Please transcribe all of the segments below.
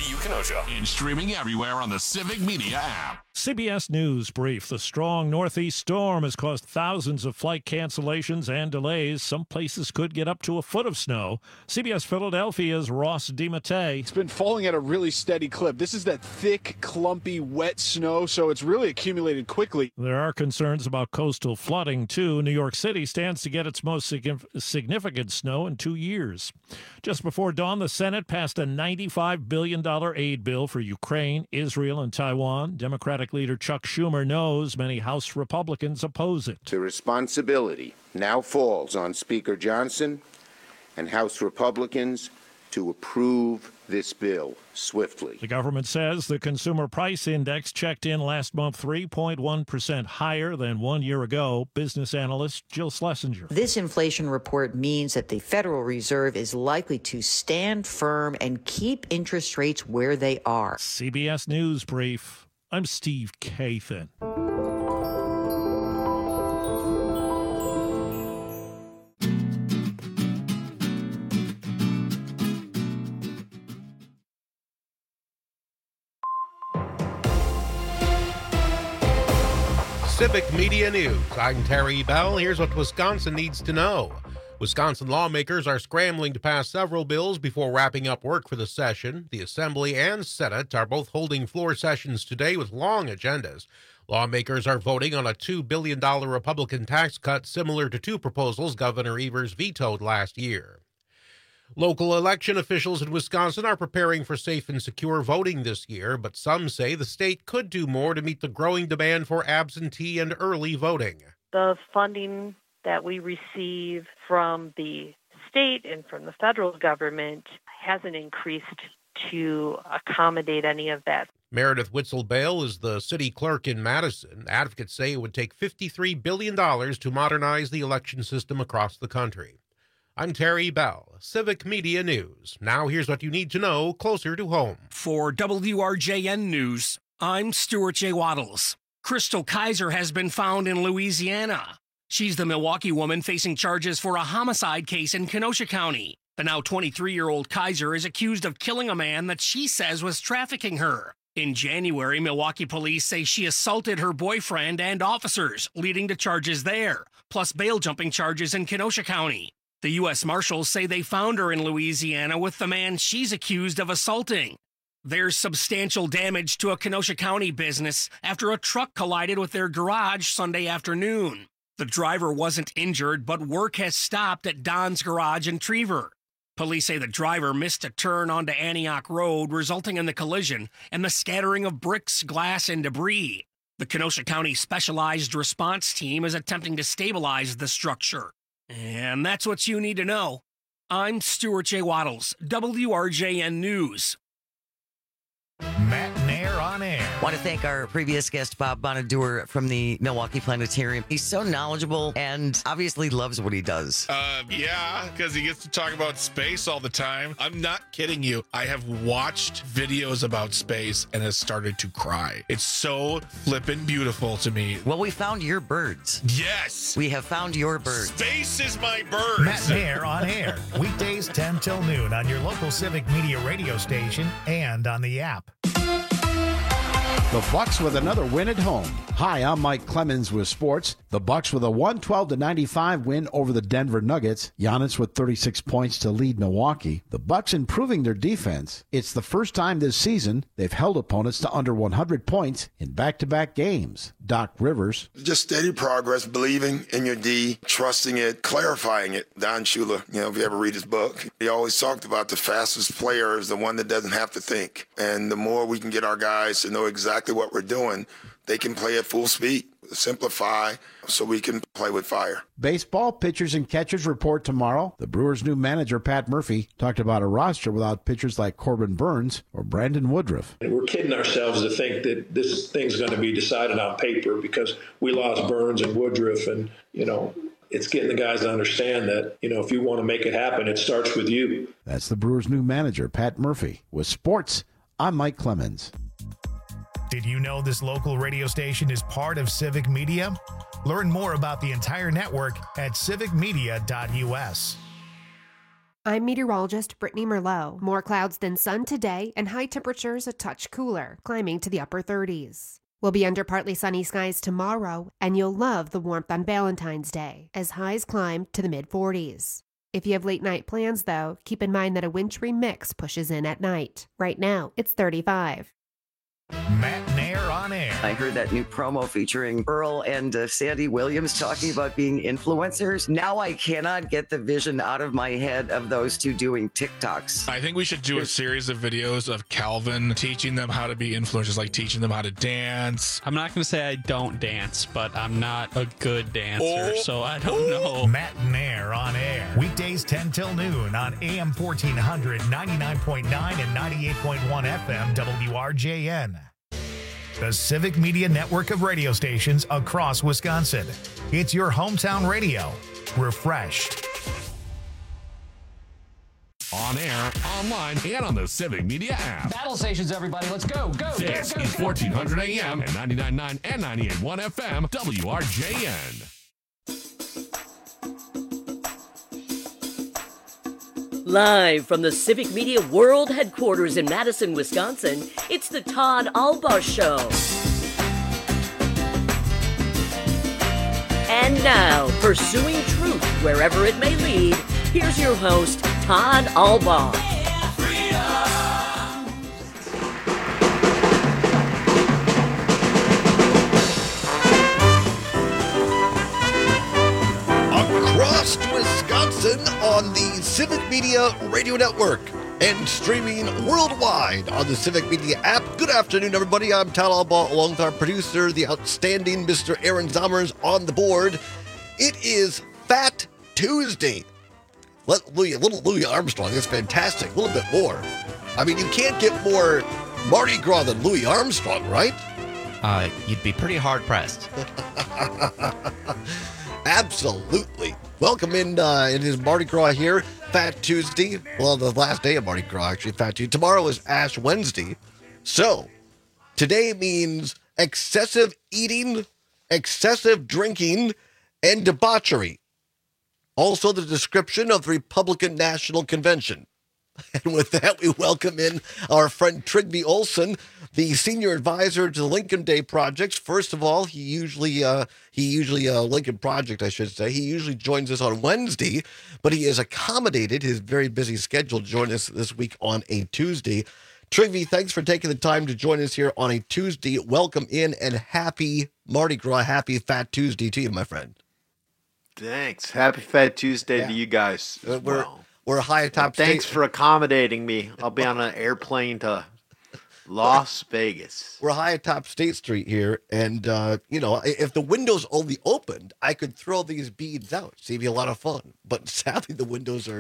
KTU Kenosha. And streaming everywhere on the Civic Media app. CBS News brief. The strong northeast storm has caused thousands of flight cancellations and delays. Some places could get up to a foot of snow. CBS Philadelphia's Ross DiMattei. It's been falling at a really steady clip. This is that thick, clumpy, wet snow, so it's really accumulated quickly. There are concerns about coastal flooding, too. New York City stands to get its most significant snow in 2 years. Just before dawn, the Senate passed a $95 billion aid bill for Ukraine, Israel, and Taiwan. Democratic leader Chuck Schumer knows many House Republicans oppose it. The responsibility now falls on Speaker Johnson and House Republicans to approve this bill swiftly. The government says the consumer price index checked in last month 3.1% higher than 1 year ago. Business analyst Jill Schlesinger. This inflation report means that the Federal Reserve is likely to stand firm and keep interest rates where they are. CBS News brief. I'm Steve Kathan. Civic Media News. I'm Terry Bell. Here's what Wisconsin needs to know. Wisconsin lawmakers are scrambling to pass several bills before wrapping up work for the session. The Assembly and Senate are both holding floor sessions today with long agendas. Lawmakers are voting on a $2 billion Republican tax cut similar to two proposals Governor Evers vetoed last year. Local election officials in Wisconsin are preparing for safe and secure voting this year, but some say the state could do more to meet the growing demand for absentee and early voting. The funding that we receive from the state and from the federal government hasn't increased to accommodate any of that. Meredith Witzel-Bale is the city clerk in Madison. Advocates say it would take $53 billion to modernize the election system across the country. I'm Terry Bell, Civic Media News. Now here's what you need to know closer to home. For WRJN News, I'm Stuart J. Waddles. Crystal Kaiser has been found in Louisiana. She's the Milwaukee woman facing charges for a homicide case in Kenosha County. The now 23-year-old Kaiser is accused of killing a man that she says was trafficking her. In January, Milwaukee police say she assaulted her boyfriend and officers, leading to charges there, plus bail-jumping charges in Kenosha County. The U.S. Marshals say they found her in Louisiana with the man she's accused of assaulting. There's substantial damage to a Kenosha County business after a truck collided with their garage Sunday afternoon. The driver wasn't injured, but work has stopped at Don's Garage in Trevor. Police say the driver missed a turn onto Antioch Road, resulting in the collision and the scattering of bricks, glass, and debris. The Kenosha County Specialized Response Team is attempting to stabilize the structure. And that's what you need to know. I'm Stuart J. Waddles, WRJN News. Matt Nair on air. Want to thank our previous guest, Bob Bonadur from the Milwaukee Planetarium. He's so knowledgeable and obviously loves what he does. Yeah, because he gets to talk about space all the time. I'm not kidding you. I have watched videos about space and has started to cry. It's so flippin' beautiful to me. Well, we found your birds. Yes. We have found your birds. Space is my birds. Matt Nair on air. Weekdays 10 till noon on your local Civic Media radio station and on the app. The Bucks with another win at home. Hi, I'm Mike Clemens with sports. The Bucks with a 112-95 win over the Denver Nuggets. Giannis with 36 points to lead Milwaukee. The Bucks improving their defense. It's the first time this season they've held opponents to under 100 points in back-to-back games. Doc Rivers. Just steady progress, believing in your D, trusting it, clarifying it. Don Shula, if you ever read his book, he always talked about the fastest player is the one that doesn't have to think. And the more we can get our guys to know exactly what we're doing, they can play at full speed, simplify, so we can play with fire. Baseball pitchers and catchers report tomorrow. The Brewers' new manager, Pat Murphy, talked about a roster without pitchers like Corbin Burns or Brandon Woodruff. And we're kidding ourselves to think that this thing's going to be decided on paper because we lost Burns and Woodruff, and, it's getting the guys to understand that, if you want to make it happen, it starts with you. That's the Brewers' new manager, Pat Murphy. With sports, I'm Mike Clemens. Did you know this local radio station is part of Civic Media? Learn more about the entire network at civicmedia.us. I'm meteorologist Brittany Merlot. More clouds than sun today and high temperatures a touch cooler, climbing to the upper 30s. We'll be under partly sunny skies tomorrow, and you'll love the warmth on Valentine's Day as highs climb to the mid-40s. If you have late night plans, though, keep in mind that a wintry mix pushes in at night. Right now, it's 35. Matt Nair on air. I heard that new promo featuring Earl and Sandy Williams talking about being influencers. Now I cannot get the vision out of my head of those two doing TikToks. I think we should do a series of videos of Calvin teaching them how to be influencers, like teaching them how to dance. I'm not going to say I don't dance, but I'm not a good dancer, so I don't know. Matt Nair on air. Weekdays 10 till noon on AM 1400, 99.9 and 98.1 FM WRJN. The Civic Media network of radio stations across Wisconsin. It's your hometown radio. Refreshed. On air, online, and on the Civic Media app. Battle stations, everybody. Let's go. This is 1400 AM and 99.9 and 98.1 FM WRJN. Live from the Civic Media World Headquarters in Madison, Wisconsin, it's the Todd Albaugh Show. And now, pursuing truth wherever it may lead, here's your host, Todd Albaugh. Across Wisconsin on the Civic Media Radio Network and streaming worldwide on the Civic Media app. Good afternoon, everybody. I'm Todd Albaugh, along with our producer, the outstanding Mr. Aaron Zommers on the board. It is Fat Tuesday. Little Louis Armstrong is fantastic. A little bit more. I mean, you can't get more Mardi Gras than Louis Armstrong, right? You'd be pretty hard-pressed. Absolutely. Welcome in his Mardi Gras here, Fat Tuesday. Well, the last day of Mardi Gras, actually, Fat Tuesday. Tomorrow is Ash Wednesday. So, today means excessive eating, excessive drinking, and debauchery. Also, the description of the Republican National Convention. And with that, we welcome in our friend Trygve Olsen, the senior advisor to the Lincoln Day Project. First of all, he usually Lincoln Project, I should say. He usually joins us on Wednesday, but he has accommodated his very busy schedule to join us this week on a Tuesday. Trygve, thanks for taking the time to join us here on a Tuesday. Welcome in and happy Mardi Gras, happy Fat Tuesday to you, my friend. Thanks. Happy Fat Tuesday to you guys. We're high atop state. Thanks for accommodating me. I'll be on an airplane to Las Vegas. We're high atop State Street here, and if the windows only opened, I could throw these beads out. See, it'd be a lot of fun. But sadly, the windows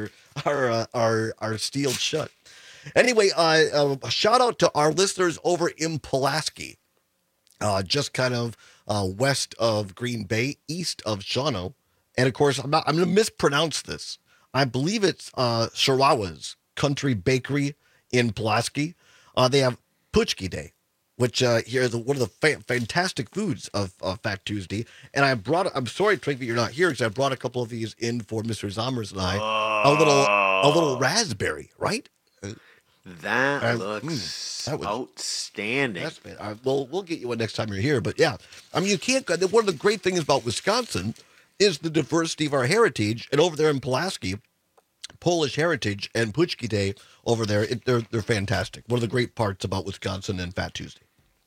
are sealed shut. Anyway, a shout out to our listeners over in Pulaski, just kind of west of Green Bay, east of Shawano, and of course, I'm going to mispronounce this. I believe it's Shirawa's Country Bakery in Pulaski. They have Puchki Day, which here is one of the fantastic foods of Fat Tuesday. And I'm sorry, Trygve, you're not here because I brought a couple of these in for Mr. Zommers and I. A little raspberry, right? That looks outstanding. We'll get you one next time you're here. But yeah, I mean, you can't. One of the great things about Wisconsin is the diversity of our heritage. And over there in Pulaski, Polish heritage and Puchki Day over there, they're fantastic. One of the great parts about Wisconsin and Fat Tuesday.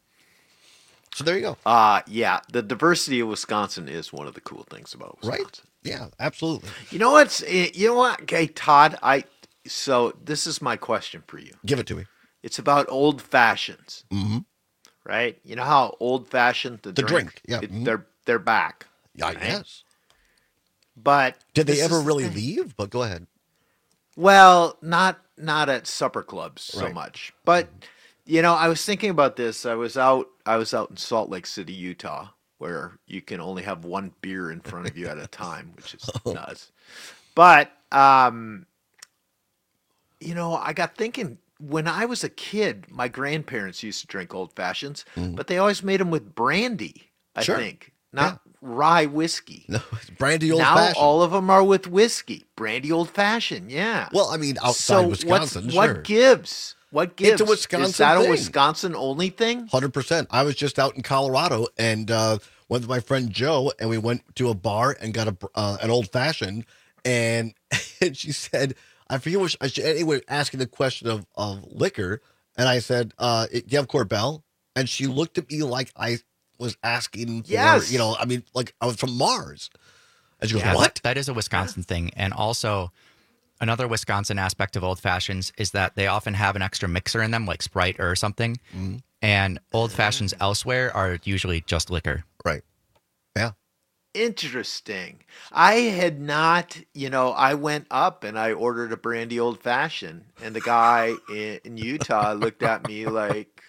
So there you go. Yeah, the diversity of Wisconsin is one of the cool things about Wisconsin. Right? Yeah, absolutely. You know what? Okay, Todd, so this is my question for you. Give it to me. It's about old fashions. Mm-hmm. Right? You know how old fashioned the drink? Yeah. They're back. Yeah, right? Yes. But did they ever really leave? But go ahead. Well, not at supper clubs so Right. much. But I was thinking about this. I was out in Salt Lake City, Utah, where you can only have one beer in front of you at a time, which is nuts. But I got thinking, when I was a kid, my grandparents used to drink old fashions, but they always made them with brandy, I Sure. think. Not rye whiskey. No, it's brandy old now fashioned. all of them are with whiskey. Brandy old fashioned, yeah. Well, I mean, outside Wisconsin, sure. What gives? What gives? It's a Wisconsin Is that thing. a Wisconsin only thing? 100%. I was just out in Colorado and went with my friend Joe, and we went to a bar and got an old fashioned. And she said, I forget what anyway, asking the question of liquor. And I said, do you have Corbel? And she looked at me like I was asking for, Yes. I mean, like I was from Mars. And she goes, Yeah, what? That is a Wisconsin thing. And also, another Wisconsin aspect of old fashions is that they often have an extra mixer in them, like Sprite or something. Mm-hmm. And old fashions elsewhere are usually just liquor. Right. Yeah. Interesting. I had not, I went up and I ordered a brandy old fashioned, and the guy in Utah looked at me like,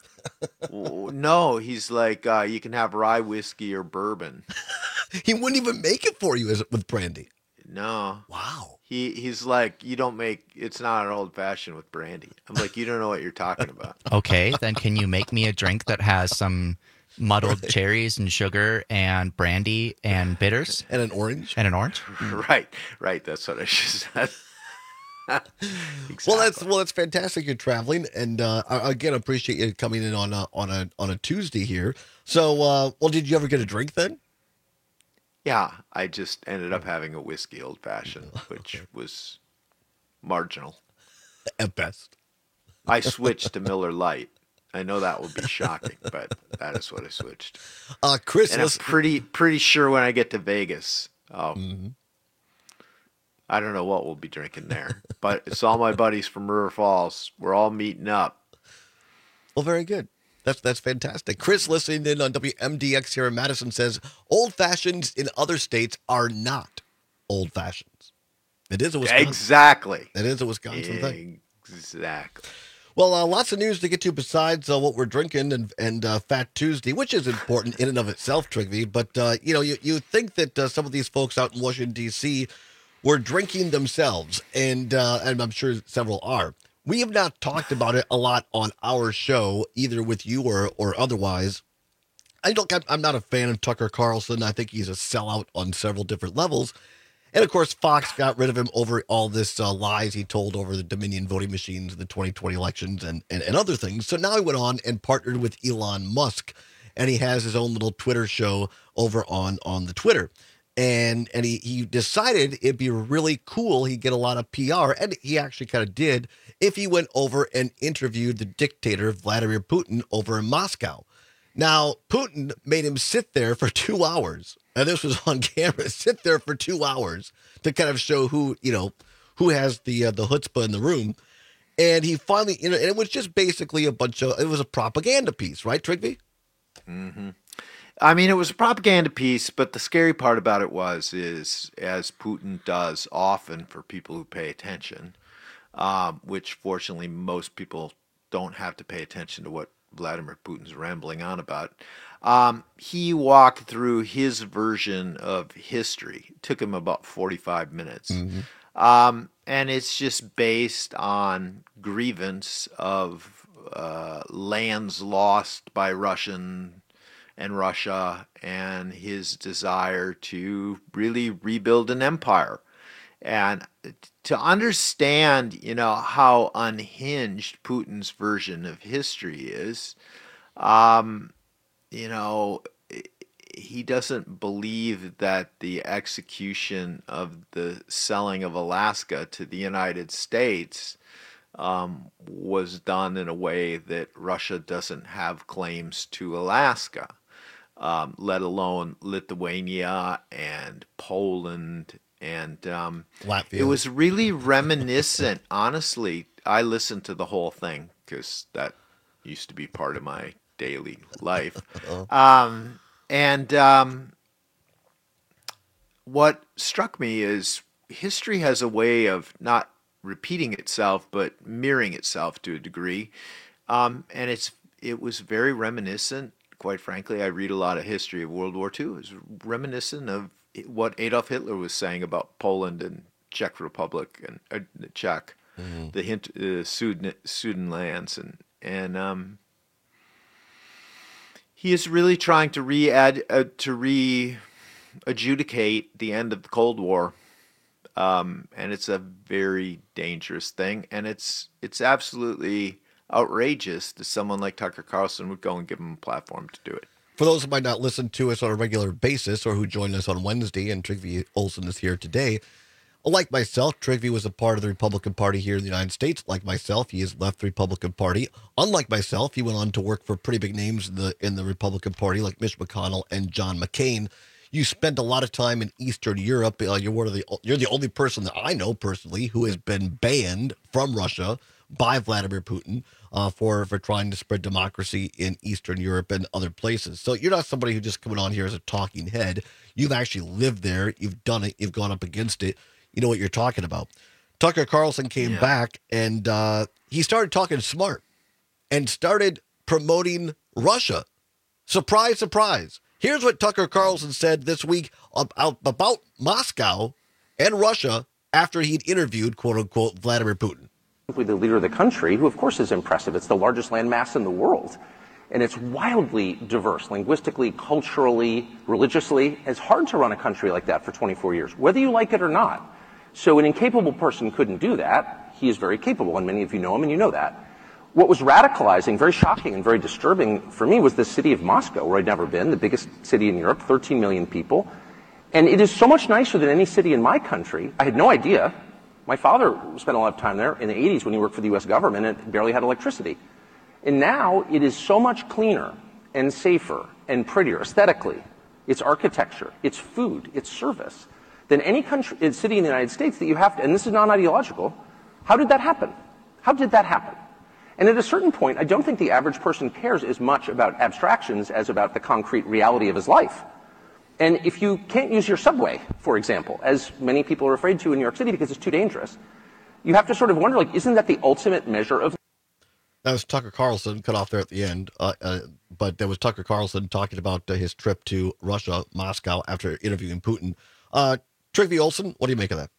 no, he's like, you can have rye whiskey or bourbon. He wouldn't even make it for you with brandy. No. Wow. He's like, it's not an old fashioned with brandy. I'm like, you don't know what you're talking about. Okay, then can you make me a drink that has some muddled cherries and sugar and brandy and bitters? And an orange? And an orange? Right. That's what I should have said. Exactly. Well, that's fantastic. You're traveling, and again, appreciate you coming in on a Tuesday here. So, did you ever get a drink then? Yeah, I just ended up having a whiskey old fashioned, which was marginal at best. I switched to Miller Lite. I know that would be shocking, but that is what I switched. Chris, and I'm pretty sure when I get to Vegas, I don't know what we'll be drinking there, but it's all my buddies from River Falls. We're all meeting up. Well, very good. That's fantastic. Chris, listening in on WMDX here in Madison, says old fashions in other states are not old fashions. It is a Wisconsin. Exactly. It is a Wisconsin thing. Exactly. Well, lots of news to get to besides what we're drinking and Fat Tuesday, which is important in and of itself, Trigby. But, you think that some of these folks out in Washington, D.C. were drinking themselves, and I'm sure several are. We have not talked about it a lot on our show, either with you or otherwise. I'm not a fan of Tucker Carlson. I think he's a sellout on several different levels. And, of course, Fox got rid of him over all this lies he told over the Dominion voting machines in the 2020 elections and other things. So now he went on and partnered with Elon Musk, and he has his own little Twitter show over on the Twitter. And he decided it'd be really cool. He'd get a lot of PR, and he actually kind of did, if he went over and interviewed the dictator, Vladimir Putin, over in Moscow. Now, Putin made him sit there for 2 hours, and this was on camera, sit there for 2 hours to kind of show who has the chutzpah in the room. And he finally, and it was just basically it was a propaganda piece, right, Trigby? Mm-hmm. I mean, it was a propaganda piece, but the scary part about it is, as Putin does often for people who pay attention, which fortunately most people don't have to pay attention to what Vladimir Putin's rambling on about. He walked through his version of history. It took him about 45 minutes. Mm-hmm. And it's just based on grievance of lands lost by Russia and his desire to really rebuild an empire. And to understand, how unhinged Putin's version of history is, he doesn't believe that the execution of the selling of Alaska to the United States was done in a way that Russia doesn't have claims to Alaska, let alone Lithuania and Poland. And Latvia. It was really reminiscent. Honestly, I listened to the whole thing because that used to be part of my daily life. What struck me is history has a way of not repeating itself, but mirroring itself to a degree. And it was very reminiscent. Quite frankly, I read a lot of history of World War II. It was reminiscent of what Adolf Hitler was saying about Poland and Czech Republic and Czech, the Sudan lands, and He is really trying to re-adjudicate the end of the Cold War. And it's a very dangerous thing. And it's absolutely outrageous that someone like Tucker Carlson would go and give him a platform to do it. For those who might not listen to us on a regular basis or who joined us on Wednesday, and Trygve Olsen is here today, like myself, Trygve was a part of the Republican Party here in the United States. Like myself, he has left the Republican Party. Unlike myself, he went on to work for pretty big names in the Republican Party, like Mitch McConnell and John McCain. You spent a lot of time in Eastern Europe. You're the only person that I know personally who has been banned from Russia by Vladimir Putin for trying to spread democracy in Eastern Europe and other places. So you're not somebody who's just coming on here as a talking head. You've actually lived there. You've done it. You've gone up against it. You know what you're talking about. Tucker Carlson came back and he started talking smart and started promoting Russia. Surprise, surprise. Here's what Tucker Carlson said this week about Moscow and Russia after he'd interviewed, quote unquote, Vladimir Putin. The leader of the country, who of course is impressive. It's the largest landmass in the world. And it's wildly diverse, linguistically, culturally, religiously. It's hard to run a country like that for 24 years, whether you like it or not. So an incapable person couldn't do that. He is very capable, and many of you know him and you know that. What was radicalizing, very shocking and very disturbing for me was the city of Moscow, where I'd never been, the biggest city in Europe, 13 million people. And it is so much nicer than any city in my country. I had no idea. My father spent a lot of time there in the 80s when he worked for the U.S. government and barely had electricity. And now it is so much cleaner and safer and prettier aesthetically. It's architecture, it's food, it's service than any country, city in the United States that you have to, and this is non-ideological. How did that happen? How did that happen? And at a certain point, I don't think the average person cares as much about abstractions as about the concrete reality of his life. And if you can't use your subway, for example, as many people are afraid to in New York City because it's too dangerous, you have to sort of wonder, like, isn't that the ultimate measure of... That was Tucker Carlson, cut off there at the end. But there was Tucker Carlson talking about his trip to Russia, Moscow, after interviewing Putin. Trygve Olsen, what do you make of that?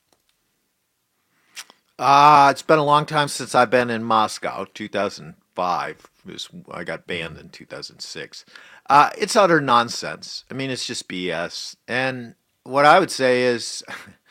It's been a long time since I've been in Moscow. 2005 I got banned in 2006. It's utter nonsense. I mean, it's just BS. And what I would say is,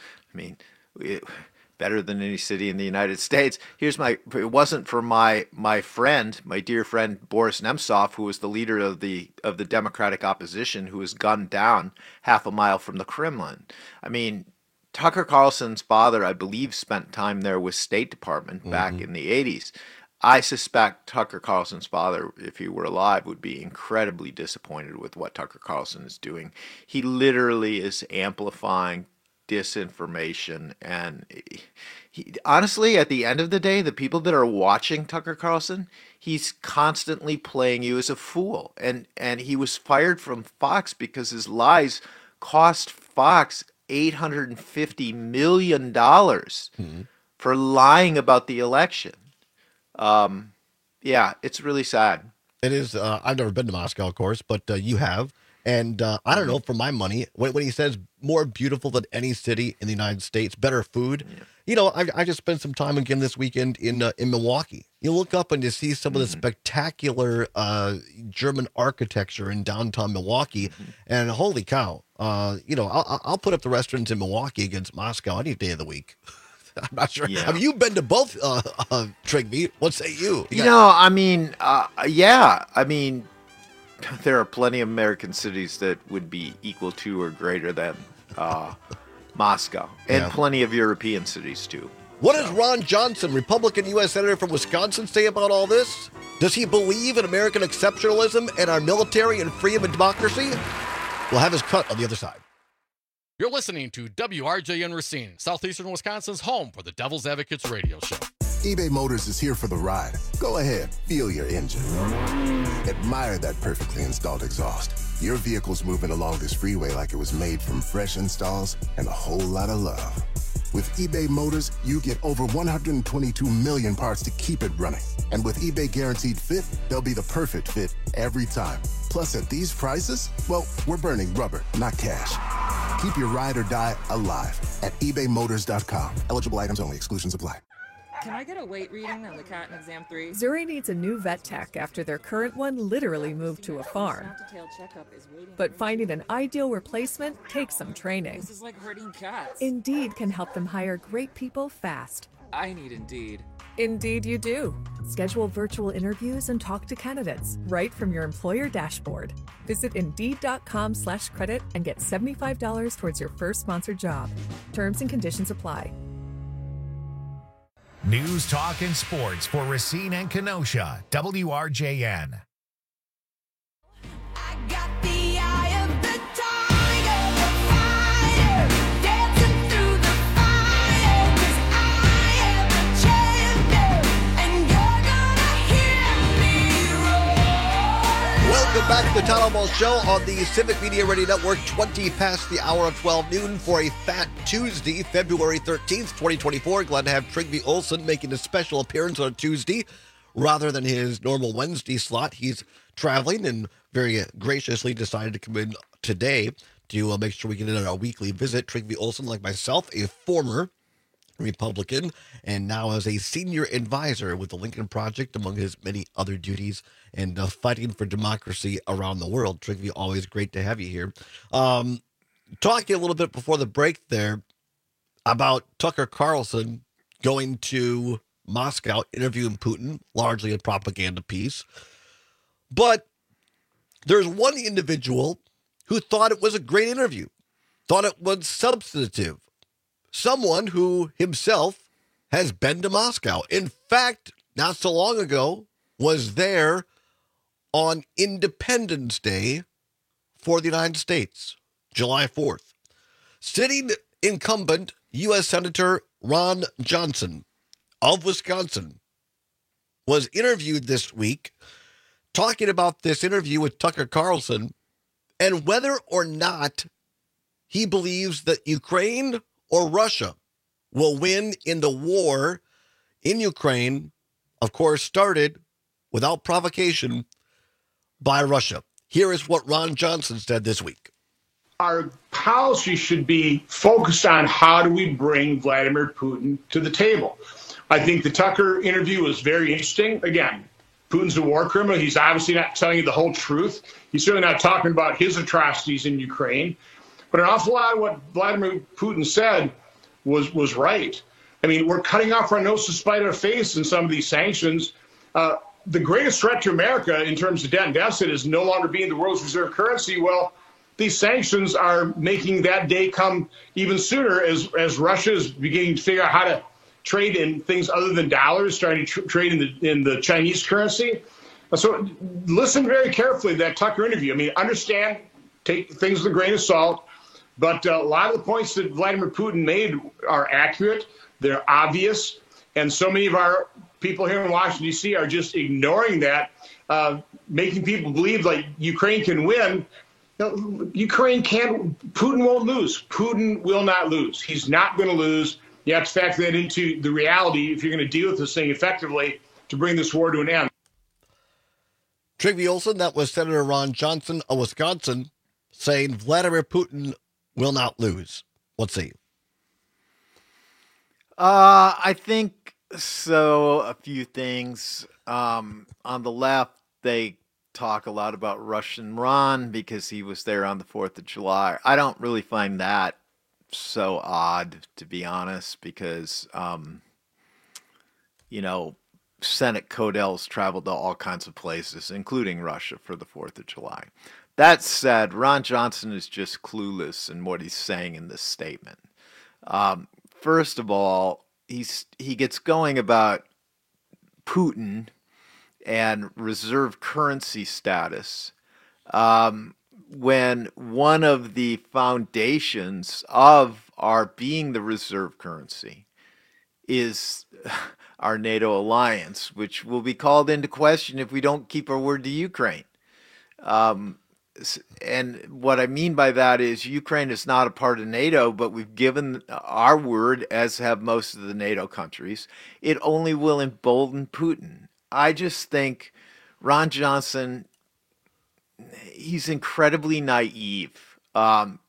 better than any city in the United States. It wasn't for my dear friend Boris Nemtsov, who was the leader of the Democratic opposition, who was gunned down half a mile from the Kremlin. I mean, Tucker Carlson's father, I believe, spent time there with State Department back in the 80s. I suspect Tucker Carlson's father, if he were alive, would be incredibly disappointed with what Tucker Carlson is doing. He literally is amplifying disinformation, and honestly, at the end of the day, the people that are watching Tucker Carlson, he's constantly playing you as a fool. And he was fired from Fox because his lies cost Fox $850 million for lying about the election. Yeah, it's really sad. It is. I've never been to Moscow, of course, but you have. And I don't know, for my money, when he says more beautiful than any city in the United States, better food, you know, I just spent some time again this weekend in Milwaukee. You look up and you see some of the spectacular German architecture in downtown Milwaukee, and holy cow, you know, I'll put up the restaurants in Milwaukee against Moscow any day of the week. I'm not sure. Yeah. Have you been to both, Trygve? What say you? Yeah. I mean, there are plenty of American cities that would be equal to or greater than Moscow, and plenty of European cities too. What does Ron Johnson, Republican U.S. Senator from Wisconsin, say about all this? Does he believe in American exceptionalism and our military and freedom and democracy? We'll have his cut on the other side. You're listening to WRJN Racine, Southeastern Wisconsin's home for the Devil's Advocates radio show. eBay Motors is here for the ride. Go ahead, feel your engine. Admire that perfectly installed exhaust. Your vehicle's moving along this freeway like it was made from fresh installs and a whole lot of love. With eBay Motors, you get over 122 million parts to keep it running. And with eBay Guaranteed Fit, they'll be the perfect fit every time. Plus, at these prices, well, we're burning rubber, not cash. Keep your ride or die alive at ebaymotors.com. Eligible items only. Exclusions apply. Can I get a weight reading on the cat in exam 3? Zuri needs a new vet tech after their current one literally moved to a farm. But finding an ideal replacement takes some training. This is like herding cats. Indeed can help them hire great people fast. I need Indeed. Indeed you do. Schedule virtual interviews and talk to candidates right from your employer dashboard. Visit Indeed.com/credit and get $75 towards your first sponsored job. Terms and conditions apply. News, talk, and sports for Racine and Kenosha. WRJN. Welcome back to the Town Hall Ball Show on the Civic Media Radio Network, 20 past the hour of 12 noon for a Fat Tuesday, February 13th, 2024. Glad to have Trygve Olsen making a special appearance on Tuesday rather than his normal Wednesday slot. He's traveling and very graciously decided to come in today to make sure we get in on our weekly visit. Trygve Olsen, like myself, a former Republican, and now as a senior advisor with the Lincoln Project, among his many other duties, and fighting for democracy around the world. Trygve, always great to have you here. Talking a little bit before the break there about Tucker Carlson going to Moscow, interviewing Putin, largely a propaganda piece. But there's one individual who thought it was a great interview, thought it was substantive. Someone who himself has been to Moscow. In fact, not so long ago, was there on Independence Day for the United States, July 4th. Sitting incumbent U.S. Senator Ron Johnson of Wisconsin was interviewed this week, talking about this interview with Tucker Carlson and whether or not he believes that Ukraine or Russia will win in the war in Ukraine, of course, started without provocation by Russia. Here is what Ron Johnson said this week. Our policy should be focused on how do we bring Vladimir Putin to the table. I think the Tucker interview was very interesting. Again, Putin's a war criminal. He's obviously not telling you the whole truth. He's certainly not talking about his atrocities in Ukraine. But an awful lot of what Vladimir Putin said was right. I mean, we're cutting off our nose to spite our face in some of these sanctions. The greatest threat to America in terms of debt and deficit is no longer being the world's reserve currency. Well, these sanctions are making that day come even sooner as Russia is beginning to figure out how to trade in things other than dollars, starting to trade in the Chinese currency. So listen very carefully to that Tucker interview. I mean, understand, take things with a grain of salt. But a lot of the points that Vladimir Putin made are accurate. They're obvious. And so many of our people here in Washington, D.C. are just ignoring that, making people believe like Ukraine can win. No, Ukraine can't. Putin won't lose. Putin will not lose. He's not going to lose. You have to factor that into the reality if you're going to deal with this thing effectively to bring this war to an end. Trygve Olsen, that was Senator Ron Johnson of Wisconsin, saying Vladimir Putin will not lose. Let's see. I think so. A few things. On the left, they talk a lot about Russian Ron because he was there on the 4th of July. I don't really find that so odd, to be honest, because, Senate Codels traveled to all kinds of places, including Russia, for the 4th of July. That said, Ron Johnson is just clueless in what he's saying in this statement. First of all, he gets going about Putin and reserve currency status when one of the foundations of our being the reserve currency is our NATO alliance, which will be called into question if we don't keep our word to Ukraine. And what I mean by that is Ukraine is not a part of NATO, but we've given our word, as have most of the NATO countries. It only will embolden Putin. I just think Ron Johnson, he's incredibly naive,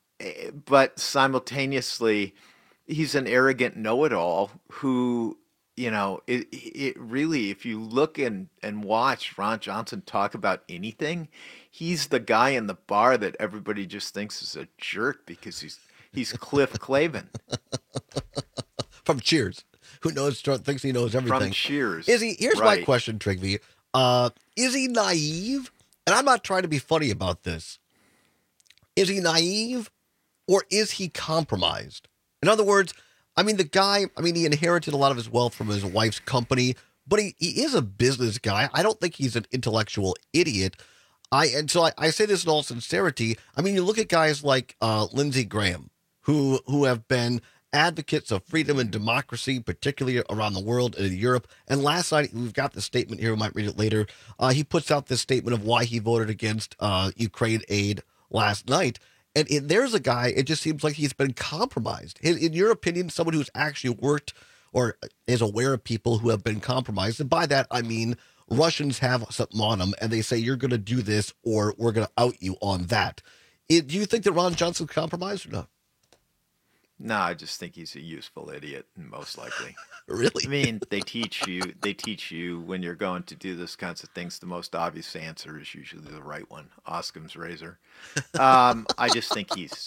but simultaneously, he's an arrogant know-it-all who it really, if you look and watch Ron Johnson talk about anything, he's the guy in the bar that everybody just thinks is a jerk because he's Cliff Clavin from Cheers, who thinks he knows everything. From Cheers. Is he? Here's my question, Trigby. Is he naive? And I'm not trying to be funny about this. Is he naive or is he compromised? In other words, I mean, the guy, he inherited a lot of his wealth from his wife's company, but he is a business guy. I don't think he's an intellectual idiot. I say this in all sincerity. I mean, you look at guys like Lindsey Graham, who have been advocates of freedom and democracy, particularly around the world and in Europe. And last night, we've got the statement here. We might read it later. He puts out this statement of why he voted against Ukraine aid last night. And there's a guy, it just seems like he's been compromised. In your opinion, someone who's actually worked or is aware of people who have been compromised. And by that, I mean Russians have something on them and they say, you're going to do this or we're going to out you on that. Do you think that Ron Johnson's compromised or not? No, I just think he's a useful idiot, most likely. Really? I mean, they teach you when you're going to do this kinds of things, the most obvious answer is usually the right one. Occam's razor. I just think he's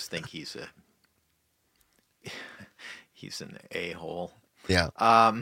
an a-hole. Yeah.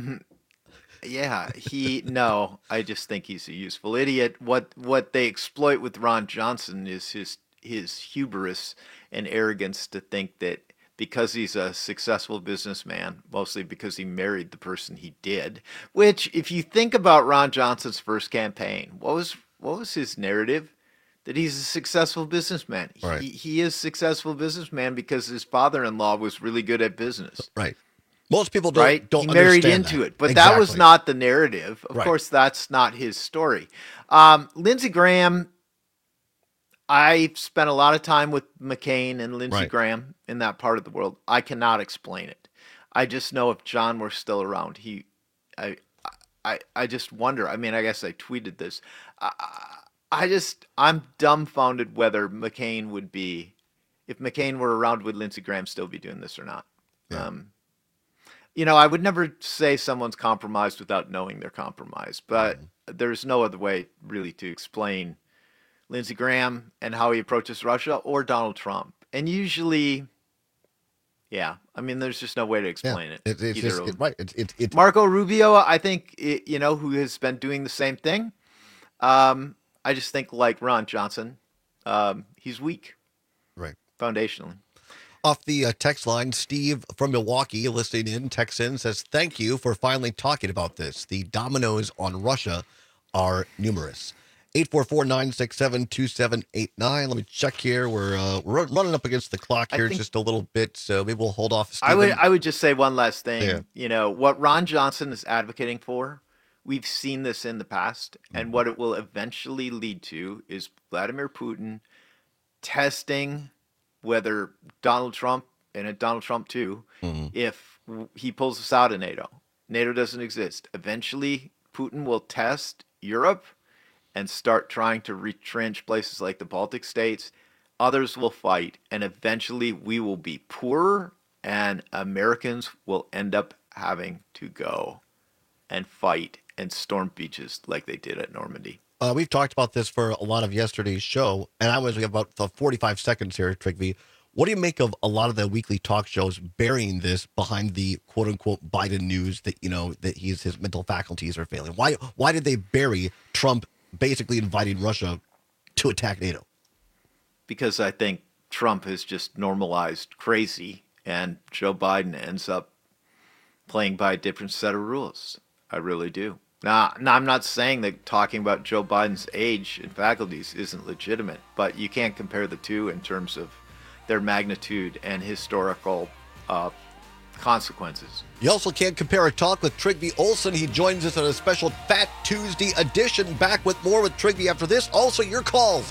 I just think he's a useful idiot. What they exploit with Ron Johnson is his hubris and arrogance to think that because he's a successful businessman, mostly because he married the person he did, which if you think about Ron Johnson's first campaign, what was his narrative? That he's a successful businessman. Right. He is a successful businessman because his father-in-law was really good at business. Right. Most people don't He married understand into that. it, but Exactly. that was not the narrative. Of Right. course, that's not his story. Lindsey Graham, I spent a lot of time with McCain and Lindsey Right. Graham in that part of the world. I cannot explain it. I just know if John were still around, I just wonder. I mean, I guess I tweeted this. I'm dumbfounded whether McCain would be, if McCain were around, would Lindsey Graham still be doing this or not? Yeah. I would never say someone's compromised without knowing they're compromised, but there's no other way really to explain Lindsey Graham and how he approaches Russia or Donald Trump. And usually, there's just no way to explain it. It's either just, of them. right. It's Marco Rubio, I think, who has been doing the same thing. I just think, like Ron Johnson, he's weak. Right. Foundationally. Off the text line, Steve from Milwaukee listening in, texts in, says, thank you for finally talking about this. The dominoes on Russia are numerous. 844-967-2789. Let me check here. We're running up against the clock here just a little bit, so maybe we'll hold off. Steven. I would just say one last thing. Yeah. What Ron Johnson is advocating for, we've seen this in the past, and what it will eventually lead to is Vladimir Putin testing whether Donald Trump, and Donald Trump too, if he pulls us out of NATO. NATO doesn't exist. Eventually, Putin will test Europe and start trying to retrench places like the Baltic states. Others will fight, and eventually we will be poorer, and Americans will end up having to go and fight and storm beaches like they did at Normandy. We've talked about this for a lot of yesterday's show, and we have about 45 seconds here, Trigby. What do you make of a lot of the weekly talk shows burying this behind the quote-unquote Biden news that, that his mental faculties are failing? Why did they bury Trump basically inviting Russia to attack NATO? Because I think Trump has just normalized crazy, and Joe Biden ends up playing by a different set of rules. I really do. Now, I'm not saying that talking about Joe Biden's age and faculties isn't legitimate, but you can't compare the two in terms of their magnitude and historical consequences. You also can't compare a talk with Trigby Olson. He joins us on a special Fat Tuesday edition. Back with more with Trigby after this. Also, your calls,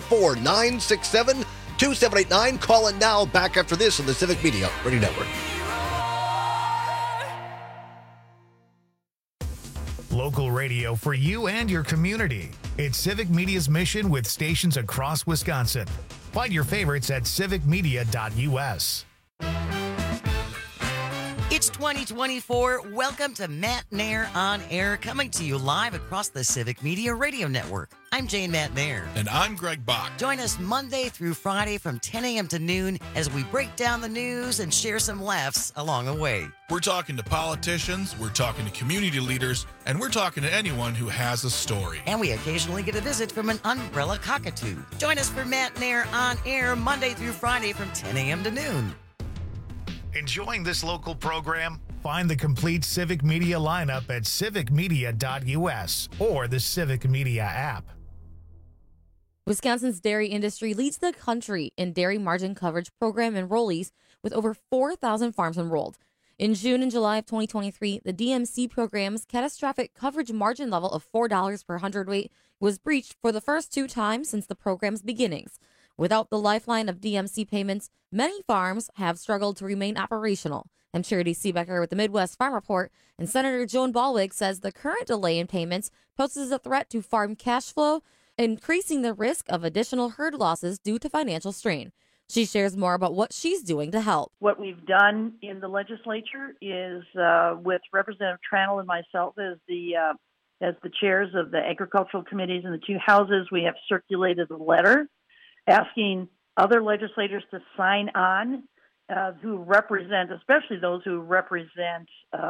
844-967-2789. Call in now. Back after this on the Civic Media Radio Network. Local radio for you and your community. It's Civic Media's mission with stations across Wisconsin. Find your favorites at civicmedia.us. It's It's 2024. Welcome to Matt Nair on Air, coming to you live across the Civic Media Radio Network. I'm Jane Matt Nair. And I'm Greg Bach. Join us Monday through Friday from 10 a.m. to noon as we break down the news and share some laughs along the way. We're talking to politicians, we're talking to community leaders, and we're talking to anyone who has a story. And we occasionally get a visit from an umbrella cockatoo. Join us for Matt Nair on Air Monday through Friday from 10 a.m. to noon. Enjoying this local program? Find the complete Civic Media lineup at civicmedia.us or the Civic Media app. Wisconsin's dairy industry leads the country in dairy margin coverage program enrollees with over 4,000 farms enrolled. In June and July of 2023, the DMC program's catastrophic coverage margin level of $4 per hundredweight was breached for the first 2 times since the program's beginnings. Without the lifeline of DMC payments, many farms have struggled to remain operational. I'm Charity Seebecker with the Midwest Farm Report, and Senator Joan Ballweg says the current delay in payments poses a threat to farm cash flow, increasing the risk of additional herd losses due to financial strain. She shares more about what she's doing to help. What we've done in the legislature is, with Representative Tranel and myself as the chairs of the agricultural committees in the 2 houses, we have circulated a letter asking other legislators to sign on who represent, especially those who represent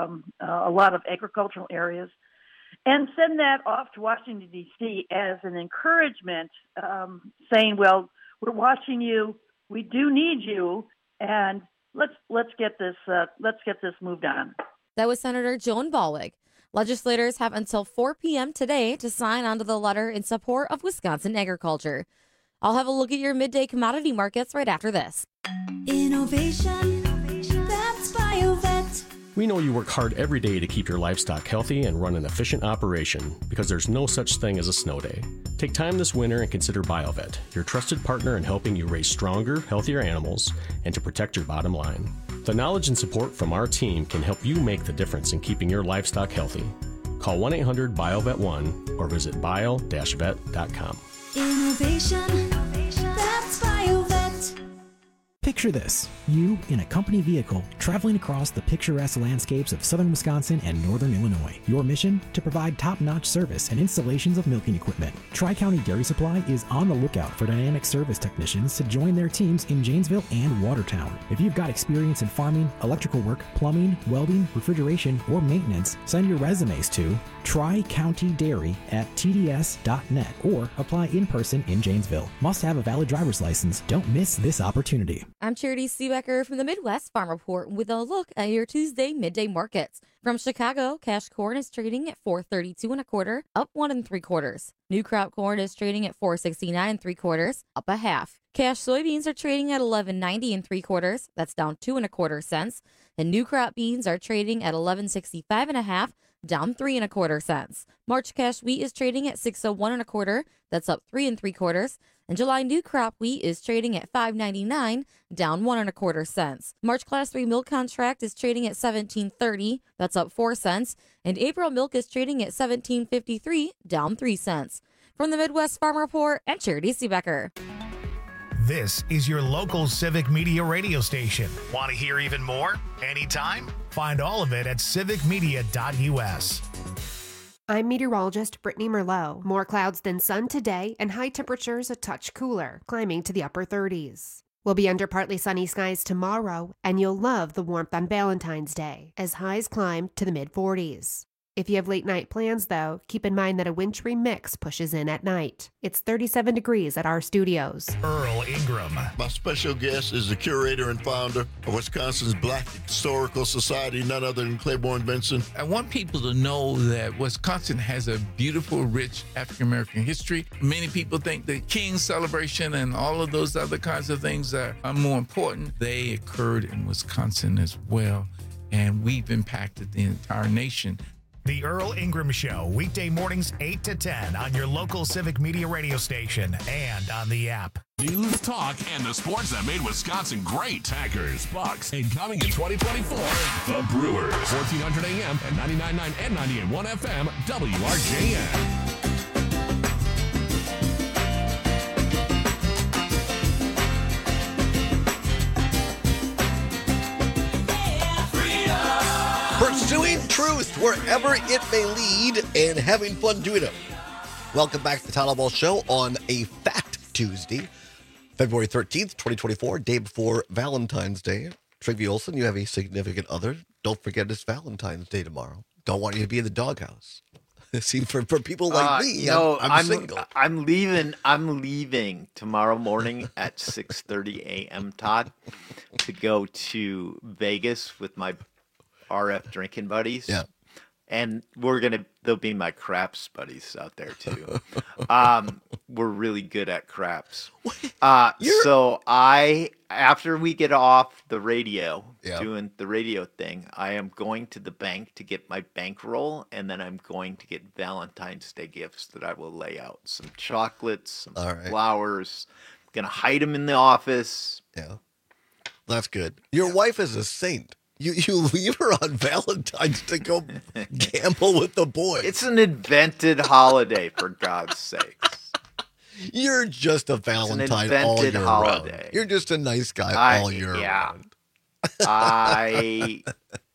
a lot of agricultural areas, and send that off to Washington, D.C. as an encouragement, saying, well, we're watching you, we do need you, and let's get this moved on. That was Senator Joan Ballweg. Legislators have until 4 p.m. today to sign onto the letter in support of Wisconsin agriculture. I'll have a look at your midday commodity markets right after this. Innovation, that's BioVet. We know you work hard every day to keep your livestock healthy and run an efficient operation because there's no such thing as a snow day. Take time this winter and consider BioVet, your trusted partner in helping you raise stronger, healthier animals and to protect your bottom line. The knowledge and support from our team can help you make the difference in keeping your livestock healthy. Call 1-800-BIOVET1 or visit bio-vet.com. Innovation, that's BioVet. Picture this, you in a company vehicle traveling across the picturesque landscapes of southern Wisconsin and northern Illinois. Your mission? To provide top-notch service and installations of milking equipment. Tri-County Dairy Supply is on the lookout for dynamic service technicians to join their teams in Janesville and Watertown. If you've got experience in farming, electrical work, plumbing, welding, refrigeration, or maintenance, send your resumes to tricountydairy@tds.net or apply in person in Janesville. Must have a valid driver's license. Don't miss this opportunity. I'm Charity Seebecker from the Midwest Farm Report with a look at your Tuesday midday markets. From Chicago, cash corn is trading at $4.32 1/4, up 1 3/4. New crop corn is trading at $4.69 3/4, up a half. Cash soybeans are trading at $11.90 3/4, that's down 2 1/4 cents. And new crop beans are trading at $11.65 1/2, down 3 1/4 cents. March cash wheat is trading at $6.01 1/4, that's up 3 3/4. And July new crop wheat is trading at $5.99, down 1 1/4 cents. March Class 3 milk contract is trading at $17.30, that's up 4 cents. And April milk is trading at $17.53, down 3 cents. From the Midwest Farm Report, I'm Charity Seebecker. This is your local Civic Media radio station. Want to hear even more? Anytime? Find all of it at civicmedia.us. I'm meteorologist Brittany Merlot. More clouds than sun today and high temperatures a touch cooler, climbing to the upper 30s. We'll be under partly sunny skies tomorrow, and you'll love the warmth on Valentine's Day as highs climb to the mid-40s. If you have late night plans, though, keep in mind that a wintry mix pushes in at night. It's 37 degrees at our studios. Earl Ingram. My special guest is the curator and founder of Wisconsin's Black Historical Society, none other than Claiborne Benson. I want people to know that Wisconsin has a beautiful, rich African-American history. Many people think the King's celebration and all of those other kinds of things are more important. They occurred in Wisconsin as well, and we've impacted the entire nation. The Earl Ingram Show, weekday mornings 8 to 10 on your local Civic Media radio station and on the app. News, talk, and the sports that made Wisconsin great. Packers, Bucks, and coming in 2024, the Brewers. 1400 AM and 99.9 and 98.1 FM, WRJN. Freedom! truth wherever it may lead and having fun doing it. Welcome back to the Tyler Ball Show on a Fat Tuesday, February 13th, 2024, day before Valentine's Day. Trigby Olson, you have a significant other. Don't forget it's Valentine's Day tomorrow. Don't want you to be in the doghouse. See, for people like me, I'm single. I'm leaving tomorrow morning at 6:30 a.m., Todd, to go to Vegas with my RF drinking buddies. Yeah. And they'll be my craps buddies out there too. We're really good at craps. So after we get off the radio, doing the radio thing, I am going to the bank to get my bankroll, and then I'm going to get Valentine's Day gifts that I will lay out. Some chocolates, some flowers. I'm going to hide them in the office. Yeah. That's good. Your wife is a saint. You leave her on Valentine's to go gamble with the boys. It's an invented holiday, for God's sakes. You're just a Valentine all year round. You're just a nice guy all year round. I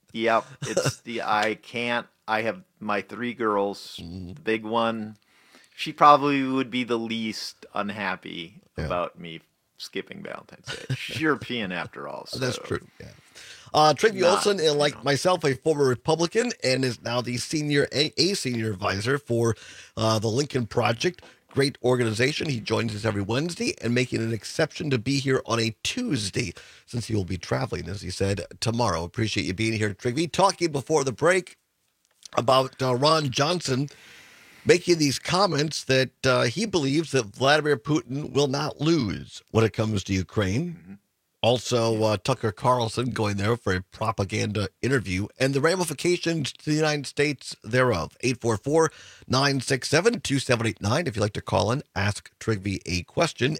have my 3 girls. The big one, she probably would be the least unhappy about me skipping Valentine's Day. She's European after all. So. That's true, yeah. Trigby Olson, like myself, a former Republican, and is now the senior advisor for the Lincoln Project. Great organization. He joins us every Wednesday and making an exception to be here on a Tuesday since he will be traveling, as he said, tomorrow. Appreciate you being here, Trigby. Talking before the break about Ron Johnson making these comments that he believes that Vladimir Putin will not lose when it comes to Ukraine. Mm-hmm. Also, Tucker Carlson going there for a propaganda interview and the ramifications to the United States thereof. 844-967-2789. If you'd like to call in, ask Trigby a question.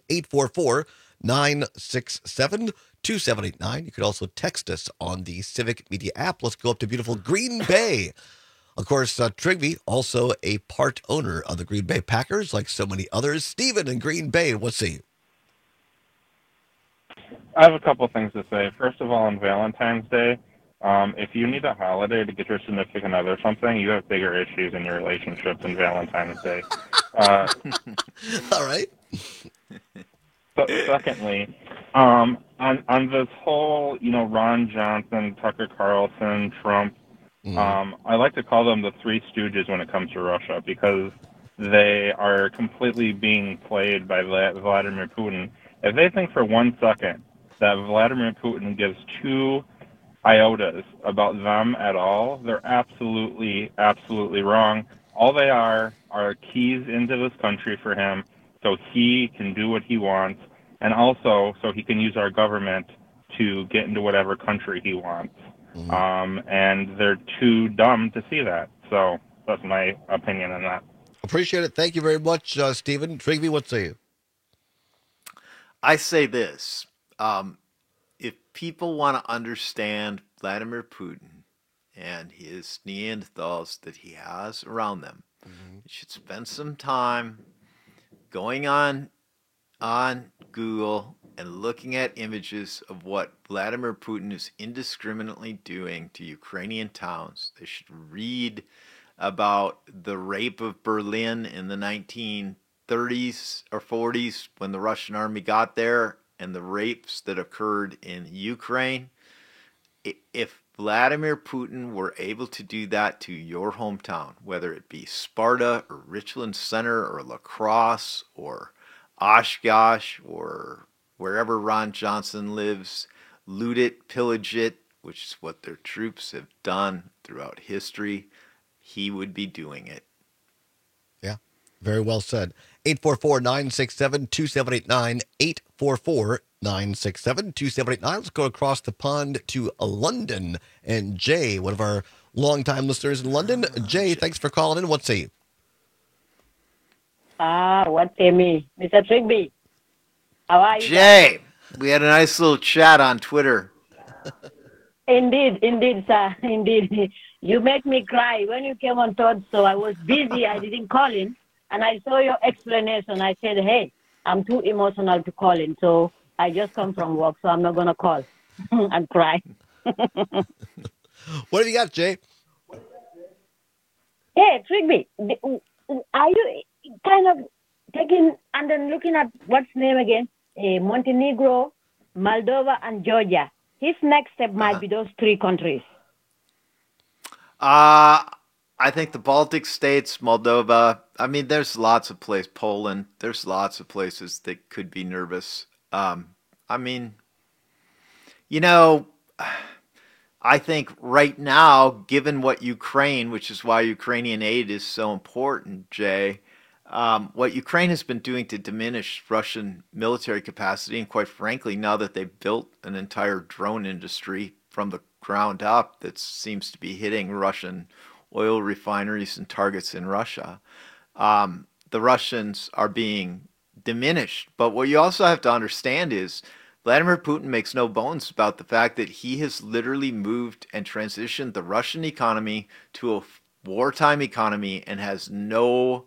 844-967-2789. You could also text us on the Civic Media app. Let's go up to beautiful Green Bay. Of course, Trigby, also a part owner of the Green Bay Packers, like so many others. Steven in Green Bay, what's he? I have a couple things to say. First of all, on Valentine's Day, if you need a holiday to get your significant other something, you have bigger issues in your relationship than Valentine's Day. All right. Secondly, on this whole, Ron Johnson, Tucker Carlson, Trump, I like to call them the Three Stooges when it comes to Russia because they are completely being played by Vladimir Putin. If they think for 1 second that Vladimir Putin gives 2 iotas about them at all, they're absolutely, absolutely wrong. All they are keys into this country for him so he can do what he wants, and also so he can use our government to get into whatever country he wants. And they're too dumb to see that. So that's my opinion on that. Appreciate it. Thank you very much, Stephen. Trigby, what say you? I say this. If people want to understand Vladimir Putin and his Neanderthals that he has around them, you should spend some time going on Google and looking at images of what Vladimir Putin is indiscriminately doing to Ukrainian towns. They should read about the rape of Berlin in the 1930s or 40s when the Russian army got there and the rapes that occurred in Ukraine. If Vladimir Putin were able to do that to your hometown, whether it be Sparta or Richland Center or La Crosse or Oshkosh or wherever Ron Johnson lives, loot it, pillage it, which is what their troops have done throughout history, he would be doing it. Yeah, very well said. 844-967-2789, 844-967-2789. Let's go across the pond to London. And Jay, one of our longtime listeners in London. Jay, thanks for calling in. What say you? What say me? Mr. Trigby. How are you? Jay, we had a nice little chat on Twitter. Indeed, sir. Indeed. You make me cry. When you came on Todd, so I was busy. I didn't call in. And I saw your explanation. I said, hey, I'm too emotional to call in. So I just come from work, so I'm not going to call and cry. What have you got, Jay? Hey, Trigby, are you kind of taking and then looking at what's name again? Montenegro, Moldova, and Georgia. His next step might be those three countries. I think the Baltic states, Moldova. I mean, there's lots of places. Poland. There's lots of places that could be nervous. I mean, you know, I think right now, given what Ukraine, which is why Ukrainian aid is so important, Jay, what Ukraine has been doing to diminish Russian military capacity, and quite frankly, now that they've built an entire drone industry from the ground up that seems to be hitting Russian oil refineries and targets in Russia, the Russians are being diminished. But what you also have to understand is Vladimir Putin makes no bones about the fact that he has literally moved and transitioned the Russian economy to a wartime economy and has no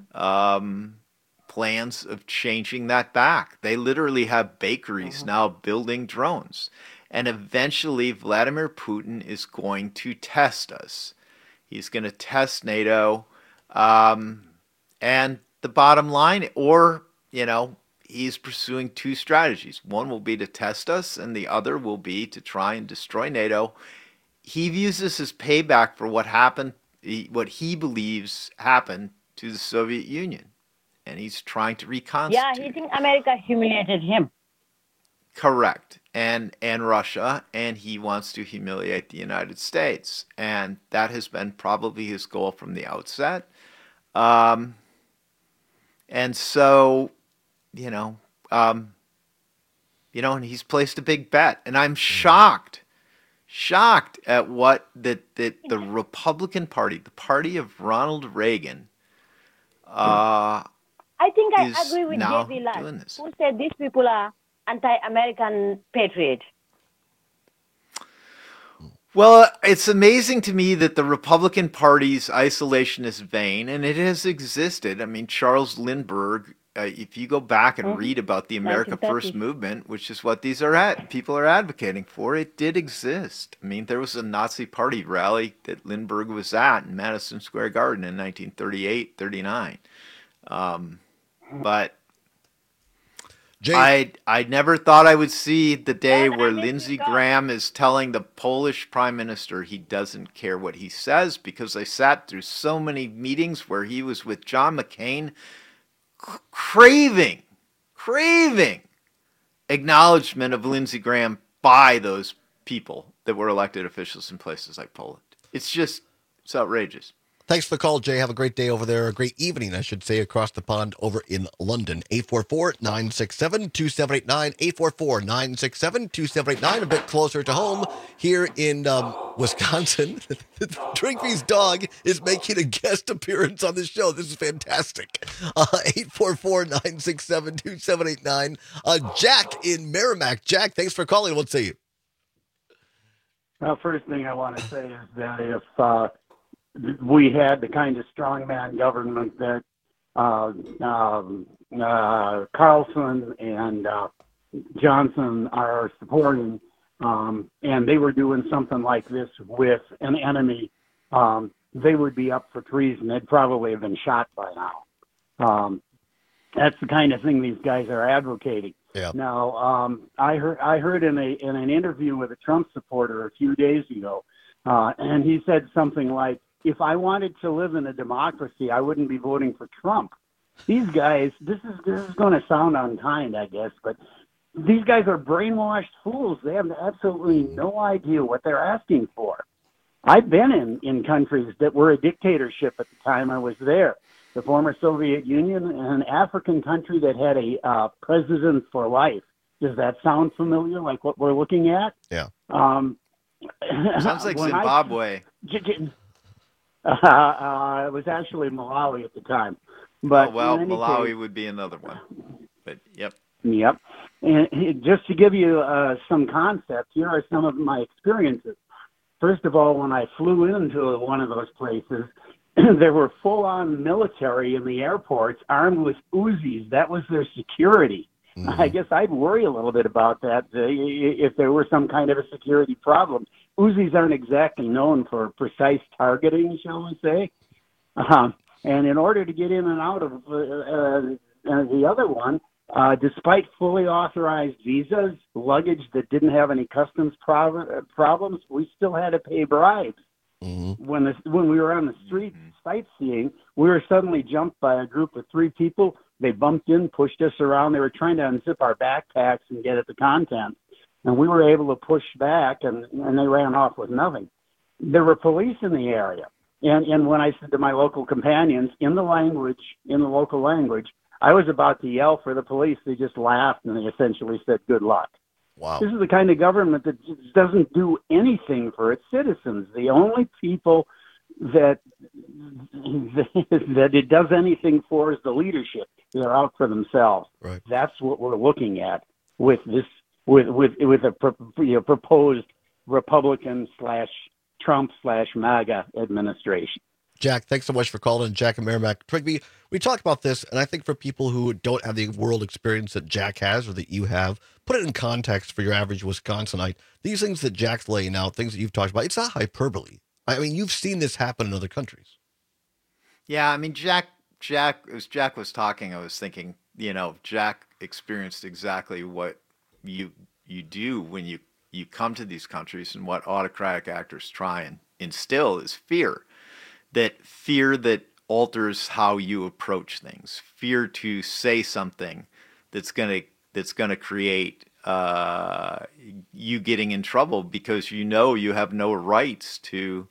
plans of changing that back. They literally have bakeries now building drones. And eventually Vladimir Putin is going to test us. He's going to test NATO. And the bottom line, or, you know, he's pursuing two strategies. One will be to test us, and the other will be to try and destroy NATO. He views this as payback for what happened, what he believes happened to the Soviet Union. And he's trying to reconstitute. Yeah, he thinks America humiliated him. Correct. And Russia, and he wants to humiliate the United States. And that has been probably his goal from the outset. And so, and he's placed a big bet. And I'm shocked at what that the Republican Party, the party of Ronald Reagan, I think I agree with J.B. Lance, who said these people are anti-American patriots. Well, it's amazing to me that the Republican Party's isolationist vein, and it has existed. I mean, Charles Lindbergh, if you go back and read about the America First movement, which is what these people are advocating for, it did exist. I mean, there was a Nazi Party rally that Lindbergh was at in Madison Square Garden in 1938, 39. But I never thought I would see the day where Lindsey Graham is telling the Polish prime minister he doesn't care what he says, because I sat through so many meetings where he was with John McCain craving acknowledgement of Lindsey Graham by those people that were elected officials in places like Poland. It's outrageous. Thanks for the call, Jay. Have a great day over there. A great evening, I should say, across the pond over in London. 844-967-2789. 844-967-2789. A bit closer to home here in Wisconsin. Drinkby's dog is making a guest appearance on the show. This is fantastic. 844-967-2789. Jack in Merrimack. Jack, thanks for calling. What say you? Well, first thing I want to say is that if we had the kind of strongman government that Carlson and Johnson are supporting, and they were doing something like this with an enemy, they would be up for treason. They'd probably have been shot by now. That's the kind of thing these guys are advocating. Yeah. Now, I heard in an interview with a Trump supporter a few days ago, and he said something like, if I wanted to live in a democracy, I wouldn't be voting for Trump. These guys, this is going to sound unkind, I guess, but these guys are brainwashed fools. They have absolutely no idea what they're asking for. I've been in countries that were a dictatorship at the time I was there. The former Soviet Union, an African country that had a president for life. Does that sound familiar, like what we're looking at? Yeah. Sounds like Zimbabwe. It was actually Malawi at the time. But Malawi would be another one. But yep. Yep. And just to give you some concepts, here are some of my experiences. First of all, when I flew into one of those places, there were full-on military in the airports armed with Uzis. That was their security. Mm-hmm. I guess I'd worry a little bit about that if there were some kind of a security problem. Uzis aren't exactly known for precise targeting, shall we say. And in order to get in and out of the other one, despite fully authorized visas, luggage that didn't have any customs problems, we still had to pay bribes. Mm-hmm. When we were on the street sightseeing, we were suddenly jumped by a group of 3 people. They bumped in, pushed us around. They were trying to unzip our backpacks and get at the contents. And we were able to push back, and they ran off with nothing. There were police in the area. And when I said to my local companions, in the local language, I was about to yell for the police. They just laughed, and they essentially said, good luck. Wow. This is the kind of government that just doesn't do anything for its citizens. The only people that it does anything for is the leadership. They're out for themselves. Right. That's what we're looking at with this, with a proposed Republican/Trump/MAGA administration. Jack, thanks so much for calling. Jack and Merrimack. Twigby, we talk about this, and I think for people who don't have the world experience that Jack has or that you have, put it in context for your average Wisconsinite. These things that Jack's laying out, things that you've talked about, it's not hyperbole. I mean, you've seen this happen in other countries. Yeah, I mean, Jack, as Jack was talking, I was thinking, Jack experienced exactly what you do when you come to these countries, and what autocratic actors try and instill is fear. That fear that alters how you approach things, fear to say something that's gonna create you getting in trouble because you have no rights to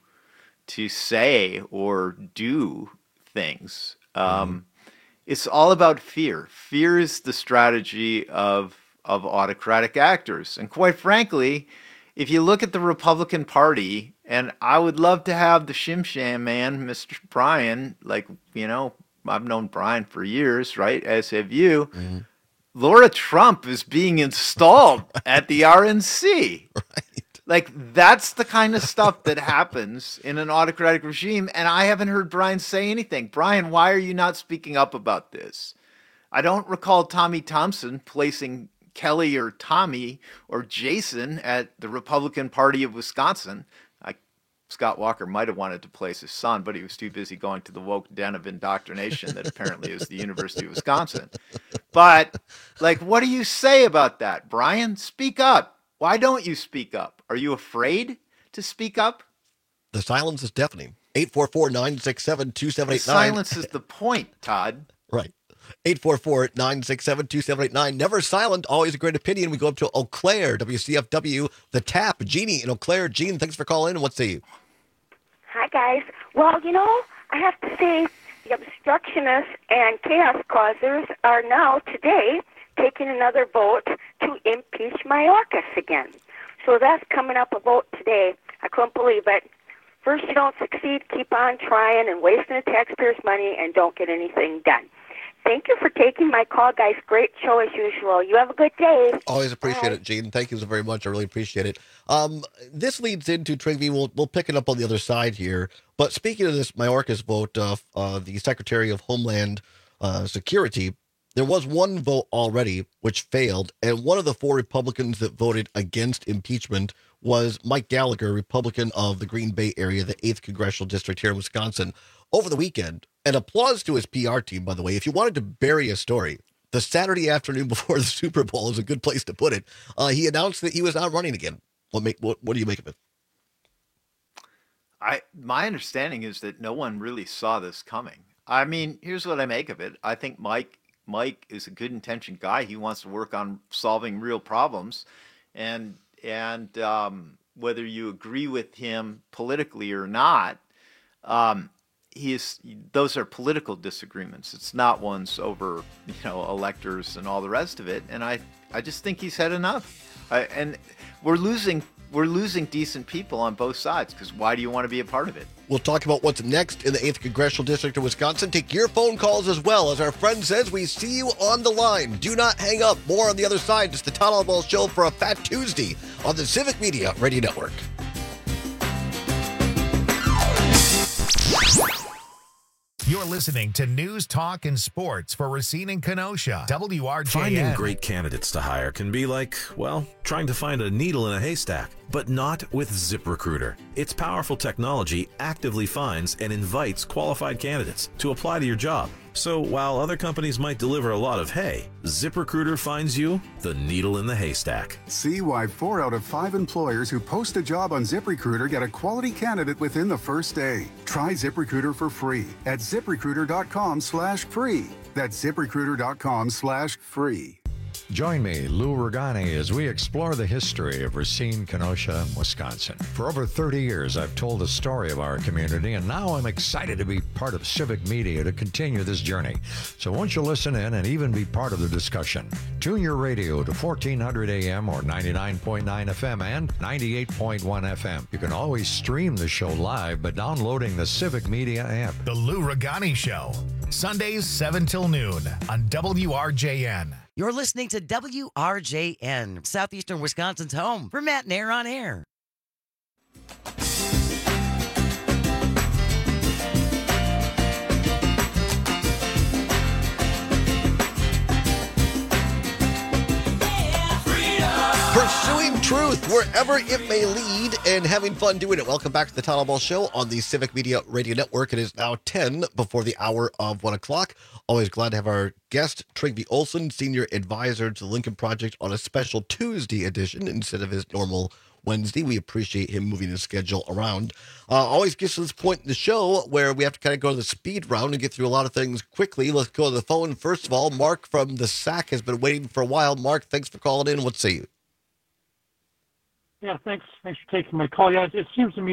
say or do things. It's all about fear. Fear is the strategy of autocratic actors, and quite frankly, if you look at the Republican Party, and I would love to have the Shim Sham man, Mr. Brian, I've known Brian for years, right? As have you. Mm-hmm. Laura Trump is being installed at the RNC. Right. That's the kind of stuff that happens in an autocratic regime, and I haven't heard Brian say anything. Brian, why are you not speaking up about this? I don't recall Tommy Thompson placing Kelly or Tommy or Jason at the Republican Party of Wisconsin. Scott Walker might have wanted to place his son, but he was too busy going to the woke den of indoctrination that apparently is the University of Wisconsin. But, what do you say about that? Brian, speak up. Why don't you speak up? Are you afraid to speak up? The silence is deafening. 844-967-2789. The silence is the point, Todd. Right. 844-967-2789. Never silent, always a great opinion. We go up to Eau Claire, WCFW, The Tap. Jeannie in Eau Claire. Jean, thanks for calling in. What's the... Hi, guys. Well, I have to say the obstructionists and chaos causers are now, today, taking another vote to impeach Mayorkas again. So that's coming up a vote today. I couldn't believe it. First you don't succeed, keep on trying and wasting the taxpayers' money and don't get anything done. Thank you for taking my call, guys. Great show as usual. You have a good day. Always appreciate it, Gene. Thank you so very much. I really appreciate it. This leads into Trigby. We'll pick it up on the other side here. But speaking of this Mayorkas vote, the Secretary of Homeland Security, there was one vote already which failed, and one of the 4 Republicans that voted against impeachment was Mike Gallagher, Republican of the Green Bay area, the 8th Congressional District here in Wisconsin, over the weekend. And applause to his PR team, by the way. If you wanted to bury a story, the Saturday afternoon before the Super Bowl is a good place to put it. He announced that he was not running again. What do you make of it? My understanding is that no one really saw this coming. I mean, here's what I make of it. I think Mike is a good intentioned guy. He wants to work on solving real problems, and whether you agree with him politically or not, those are political disagreements. It's not ones over, electors and all the rest of it. And I just think he's had enough. And we're losing decent people on both sides, because why do you want to be a part of it? We'll talk about what's next in the 8th Congressional District of Wisconsin. Take your phone calls as well. As our friend says, we see you on the line. Do not hang up. More on the other side. It's the Todd Oswalt Show for a Fat Tuesday on the Civic Media Radio Network. You're listening to News, Talk, and Sports for Racine and Kenosha. WRJN. Finding great candidates to hire can be like, well, trying to find a needle in a haystack, but not with ZipRecruiter. Its powerful technology actively finds and invites qualified candidates to apply to your job. So while other companies might deliver a lot of hay, ZipRecruiter finds you the needle in the haystack. See why 4 out of 5 employers who post a job on ZipRecruiter get a quality candidate within the first day. Try ZipRecruiter for free at ZipRecruiter.com/free. That's ZipRecruiter.com/free. Join me, Lou Regani, as we explore the history of Racine, Kenosha, Wisconsin. For over 30 years, I've told the story of our community, and now I'm excited to be part of Civic Media to continue this journey. So won't you listen in and even be part of the discussion? Tune your radio to 1400 AM or 99.9 FM and 98.1 FM. You can always stream the show live by downloading the Civic Media app. The Lou Regani Show, Sundays 7 till noon on WRJN. You're listening to WRJN, Southeastern Wisconsin's home for Matt Nair on Air. Pursuing truth wherever it may lead and having fun doing it. Welcome back to the Town Hall Ball Show on the Civic Media Radio Network. It is now 10 before the hour of 1 o'clock. Always glad to have our guest, Trygve Olsen, Senior Advisor to the Lincoln Project, on a special Tuesday edition instead of his normal Wednesday. We appreciate him moving his schedule around. Always gets to this point in the show where we have to kind of go to the speed round and get through a lot of things quickly. Let's go to the phone. First of all, Mark from the SAC has been waiting for a while. Mark, thanks for calling in. What's say you? Yeah, thanks for taking my call. Yeah, it seems to me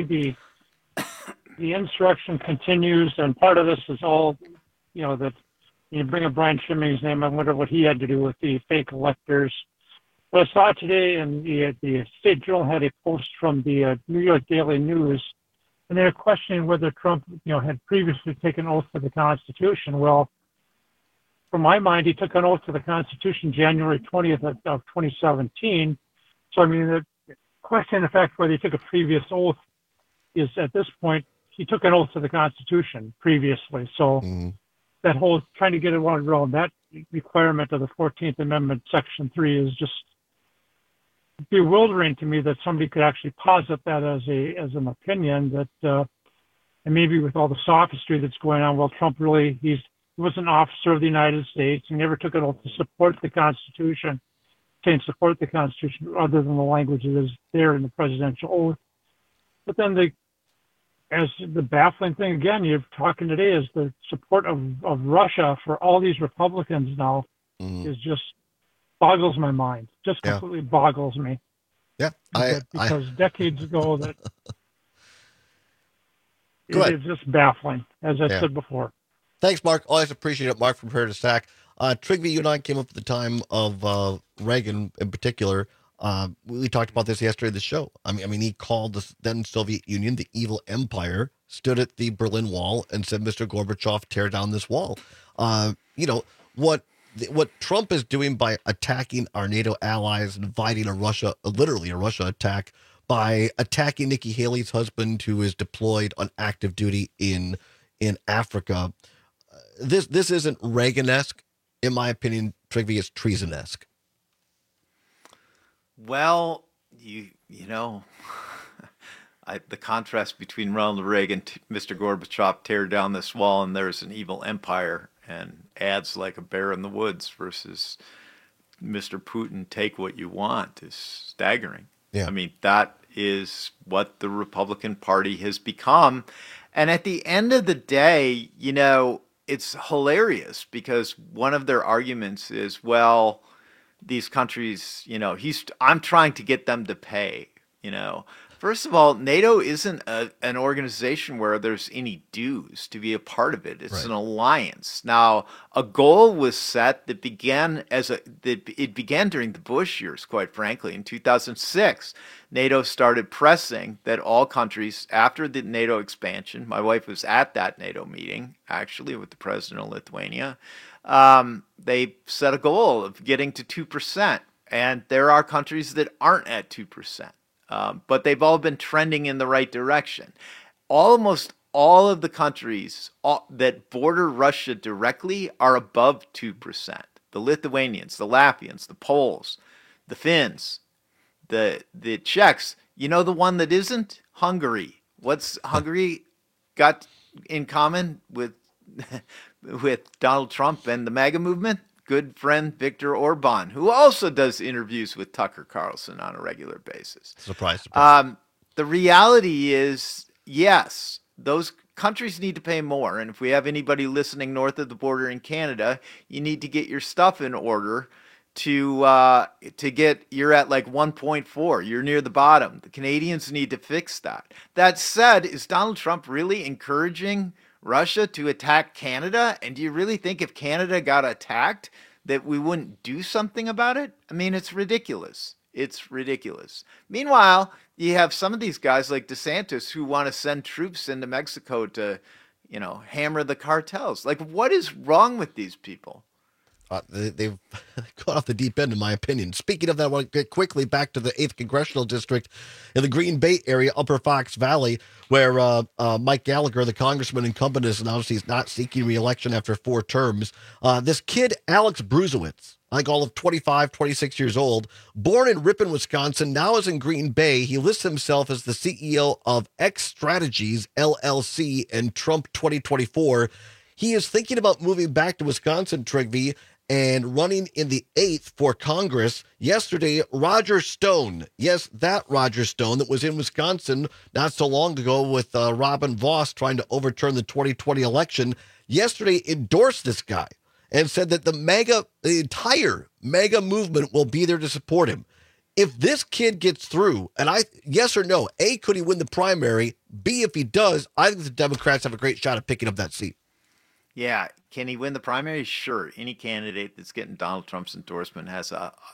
the insurrection continues, and part of this is all, that you bring up Brian Schimming's name. I wonder what he had to do with the fake electors. But I saw today, and the State Journal had a post from the New York Daily News, and they're questioning whether Trump, had previously taken oath to the Constitution. Well, from my mind, he took an oath to the Constitution January 20th of 2017. So, I mean, the question, in fact, whether he took a previous oath is, at this point, he took an oath to the Constitution previously. So that whole trying to get it around that requirement of the 14th Amendment, Section 3, is just bewildering to me that somebody could actually posit that as an opinion that, and maybe with all the sophistry that's going on, well, Trump really, he was an officer of the United States. He never took an oath to support the Constitution. Support the Constitution other than the language that is there in the presidential oath. But then the baffling thing again, you're talking today, is the support of Russia for all these Republicans now is just boggles my mind. Just completely boggles me. Yeah, because decades ago that it's just baffling, as I said before. Thanks, Mark. Always appreciate it, Mark from Here to Stack. Trygve, you and I came up at the time of Reagan in particular. We talked about this yesterday in the show. I mean, he called the then Soviet Union the evil empire, stood at the Berlin Wall and said, Mr. Gorbachev, tear down this wall. What Trump is doing by attacking our NATO allies, inviting literally a Russia attack, by attacking Nikki Haley's husband, who is deployed on active duty in Africa. This isn't Reagan-esque. In my opinion, Trygve, is treason-esque. Well, the contrast between Ronald Reagan, Mr. Gorbachev, tear down this wall, and there's an evil empire, and ads like a bear in the woods versus Mr. Putin, take what you want, is staggering. Yeah. I mean, that is what the Republican Party has become. And at the end of the day, it's hilarious because one of their arguments is, well, these countries, I'm trying to get them to pay, First of all, NATO isn't an organization where there's any dues to be a part of it. It's an alliance. Now, a goal was set that began during the Bush years, quite frankly. In 2006, NATO started pressing that all countries, after the NATO expansion, my wife was at that NATO meeting, actually, with the president of Lithuania, they set a goal of getting to 2%. And there are countries that aren't at 2%. But they've all been trending in the right direction. Almost all of the countries that border Russia directly are above 2%. The Lithuanians, the Latvians, the Poles, the Finns, the Czechs. You know the one that isn't? Hungary. What's Hungary got in common with Donald Trump and the MAGA movement? Good friend Viktor Orban, who also does interviews with Tucker Carlson on a regular basis. Surprise. The reality is, yes, those countries need to pay more. And if we have anybody listening north of the border in Canada, you need to get your stuff in order to get, you're at like 1.4. You're near the bottom. The Canadians need to fix that. That said, is Donald Trump really encouraging Russia to attack Canada? And do you really think if Canada got attacked that we wouldn't do something about it? I mean, it's ridiculous. It's ridiculous. Meanwhile, you have some of these guys like DeSantis who want to send troops into Mexico to, hammer the cartels. Like, what is wrong with these people? They've gone off the deep end, in my opinion. Speaking of that, I want to get quickly back to the 8th Congressional District in the Green Bay area, Upper Fox Valley, where Mike Gallagher, the congressman incumbent, has announced he's not seeking re-election after 4 terms. This kid, Alex Bruzewitz, I think all of 25, 26 years old, born in Ripon, Wisconsin, now is in Green Bay. He lists himself as the CEO of X Strategies, LLC, in Trump 2024. He is thinking about moving back to Wisconsin, Trigby, and running in the 8th for Congress. Yesterday, Roger Stone, yes, that Roger Stone that was in Wisconsin not so long ago with Robin Vos trying to overturn the 2020 election, yesterday endorsed this guy and said that the entire MAGA movement will be there to support him. If this kid gets through, and yes or no, A, could he win the primary? B, if he does, I think the Democrats have a great shot at picking up that seat. Yeah, can he win the primary? Sure. Any candidate that's getting Donald Trump's endorsement is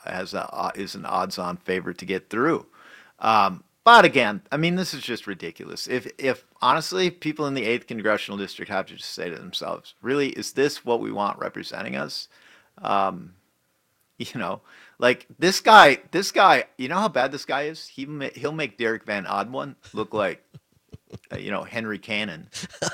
an odds-on favorite to get through. But again, I mean, this is just ridiculous. If honestly, people in the 8th Congressional District have to just say to themselves, really, is this what we want representing us? Like this guy, you know how bad this guy is? He'll make Derek Van Odwin look like, Henry Cannon.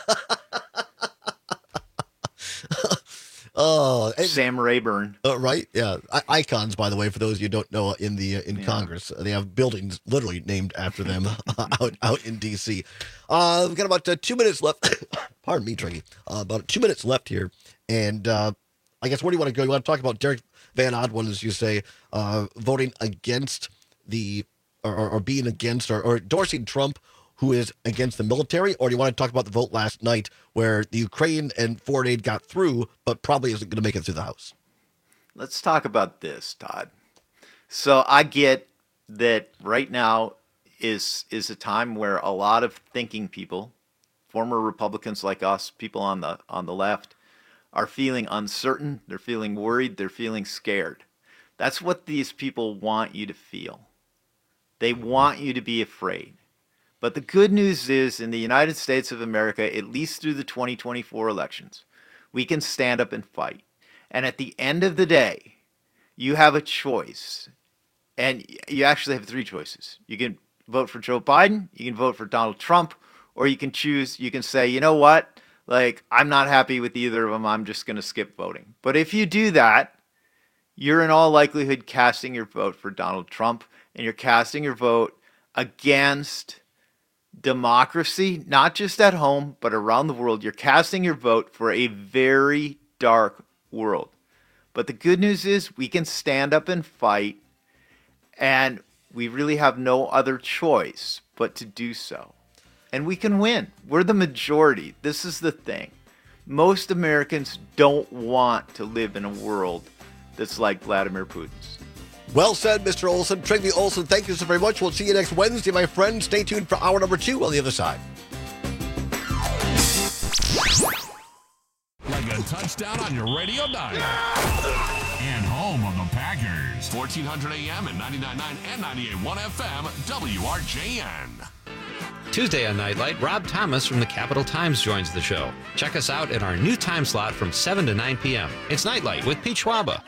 Sam Rayburn. Right? Yeah. Icons, by the way, for those of you who don't know, in Congress. They have buildings literally named after them out in D.C. We've got about 2 minutes left. Pardon me, Tringy. About 2 minutes left here. And I guess where do you want to go? You want to talk about Derek Van Odwin, as you say, voting against or being against or endorsing Trump, who is against the military, or do you want to talk about the vote last night where the Ukraine and foreign aid got through, but probably isn't going to make it through the House? Let's talk about this, Todd. So I get that right now is a time where a lot of thinking people, former Republicans like us, people on the left, are feeling uncertain, they're feeling worried, they're feeling scared. That's what these people want you to feel. They want you to be afraid. But the good news is, in the United States of America, at least through the 2024 elections, we can stand up and fight. And at the end of the day, you have a choice. And you actually have 3 choices. You can vote for Joe Biden, you can vote for Donald Trump, or you can say, you know what? Like, I'm not happy with either of them. I'm just going to skip voting. But if you do that, you're in all likelihood casting your vote for Donald Trump, and you're casting your vote against democracy, not just at home, but around the world. You're casting your vote for a very dark world. But the good news is we can stand up and fight, and we really have no other choice but to do so. And we can win. We're the majority. This is the thing. Most Americans don't want to live in a world that's like Vladimir Putin's. Well said, Mr. Olson. Trygve Olson, thank you so very much. We'll see you next Wednesday, my friend. Stay tuned for hour number 2 on the other side. Like a touchdown on your radio dial. And home of the Packers. 1400 AM and 99.9 and 98.1 FM, WRJN. Tuesday on Nightlight, Rob Thomas from the Capital Times joins the show. Check us out in our new time slot from 7 to 9 p.m. It's Nightlight with Pete Schwaba.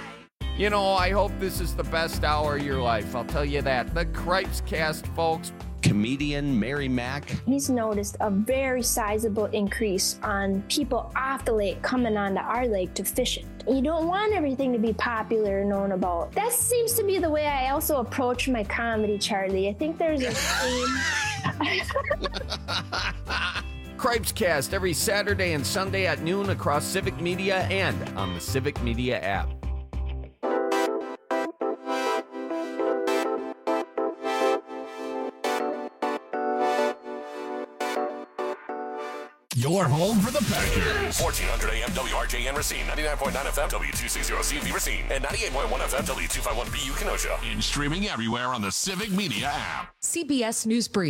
You know, I hope this is the best hour of your life. I'll tell you that. The Cripes Cast, folks, comedian Mary Mack. He's noticed a very sizable increase on people off the lake coming onto our lake to fish it. You don't want everything to be popular and known about. That seems to be the way I also approach my comedy, Charlie. I think there's a theme. Cripescast every Saturday and Sunday at noon across Civic Media and on the Civic Media app. Your home for the Packers. 1400 AM WRJN Racine, 99.9 FM W260CV Racine, and 98.1 FM W251BU Kenosha. And streaming everywhere on the Civic Media app. CBS News Brief.